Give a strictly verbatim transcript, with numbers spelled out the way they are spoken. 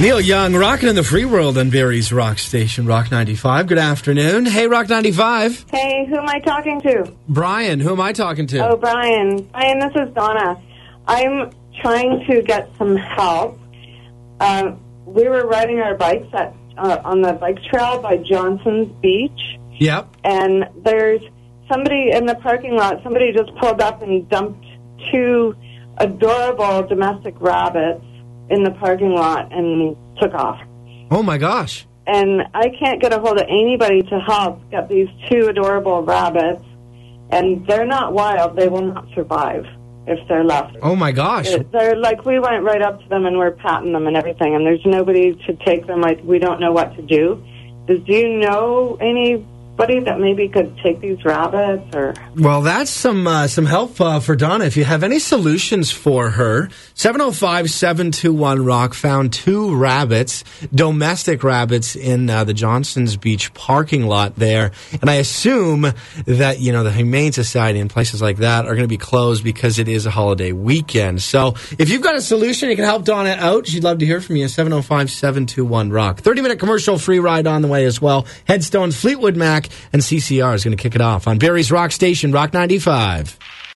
Neil Young, rocking in the free world on Barrie's Rock Station, Rock ninety-five. Good afternoon. Hey, Rock ninety-five. Hey, who am I talking to? Brian. Who am I talking to? Oh, Brian. Brian, this is Donna. I'm trying to get some help. Uh, we were riding our bikes at uh, on the bike trail by Johnson's Beach. Yep. And there's somebody in the parking lot, somebody just pulled up and dumped two adorable domestic rabbits in the parking lot and took off. Oh, my gosh. And I can't get a hold of anybody to help get these two adorable rabbits. And they're not wild. They will not survive if they're left. Oh, my gosh. They're, they're like, we went right up to them and we're patting them and everything. And there's nobody to take them. Like, we don't know what to do. Do you know anybody that maybe could take these rabbits? Or Well, that's some uh, some help uh, for Donna. If you have any solutions for her, seven oh five, seven two one, ROCK found two rabbits, domestic rabbits, in uh, the Johnson's Beach parking lot there. And I assume that, you know, the Humane Society and places like that are going to be closed because it is a holiday weekend. So if you've got a solution, you can help Donna out. She'd love to hear from you. seven oh five, seven two one, ROCK. thirty-minute commercial free ride on the way as well. Headstone, Fleetwood Mac, and C C R is going to kick it off on Barrie's Rock Station, Rock ninety-five.